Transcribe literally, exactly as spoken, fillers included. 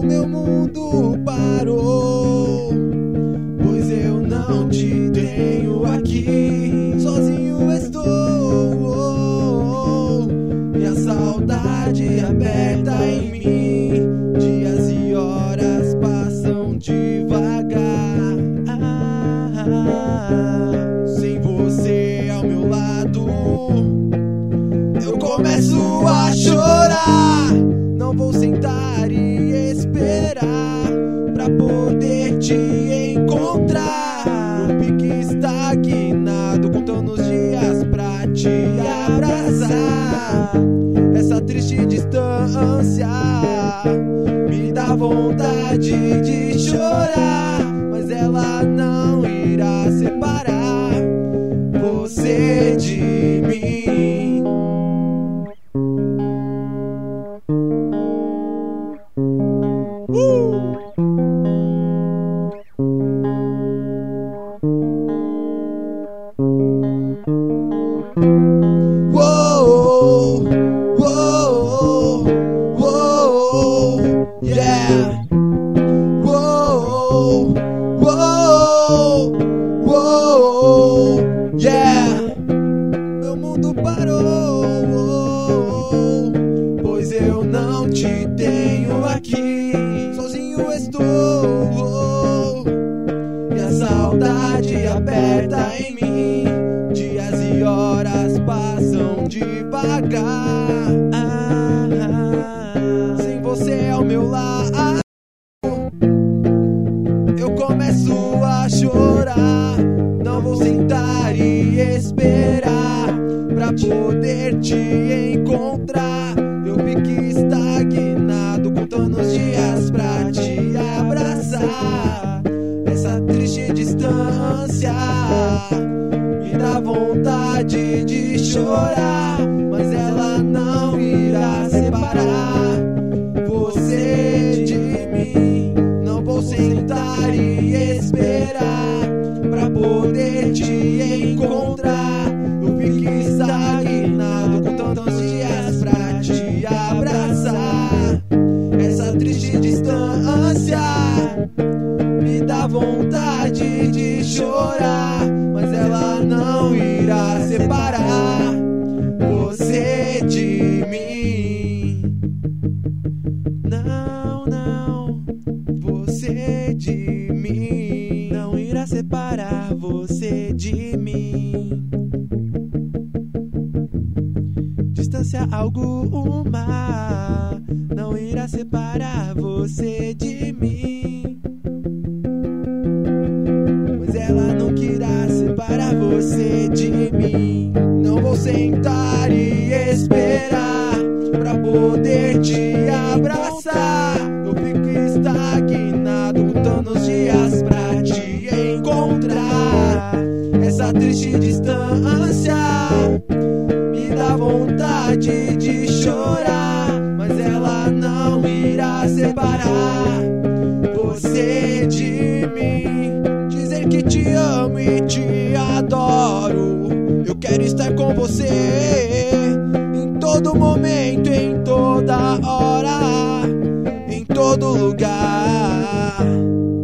O meu mundo parou, pois eu não te tenho aqui. Sozinho estou, e a saudade aperta em mim. Dias e horas passam devagar. Sem você ao meu lado, eu começo a chorar. Não vou sentar e esperar pra poder te encontrar. O pique estagnado, contando os dias pra te abraçar. Essa triste distância me dá vontade de chorar, mas ela não irá separar você de mim. Uh! Whoa, whoa, whoa, yeah. Whoa, whoa, whoa, yeah. Meu mundo parou, pois eu não te tenho aqui. Sozinho estou, e a saudade aperta em mim. Dias e horas passam devagar. Sem você ao meu lado, eu começo a chorar. Não vou sentar e esperar pra poder te encontrar. Eu fiquei estagnado, contando os dias pra te abraçar. Essa triste distância me dá vontade de chorar, mas ela não irá separar você de mim. Não vou sentar e esperar pra poder te encontrar. Eu fiquei estagnado, contando os dias pra te abraçar. Essa triste distância me dá vontade de chorar, mas ela não irá separar você de mim. Não, não, você de mim não irá separar você de mim. Distância alguma não irá separar você de mim, mas ela não querá separar você de mim. Não vou sentar e esperar pra poder te abraçar. Eu fico estagnado, contando os dias pra te encontrar. Essa triste distância me dá vontade de chorar, mas ela não irá separar você de mim. Dizer que te amo e te adoro, eu quero estar com você em todo momento, em toda hora, em todo lugar.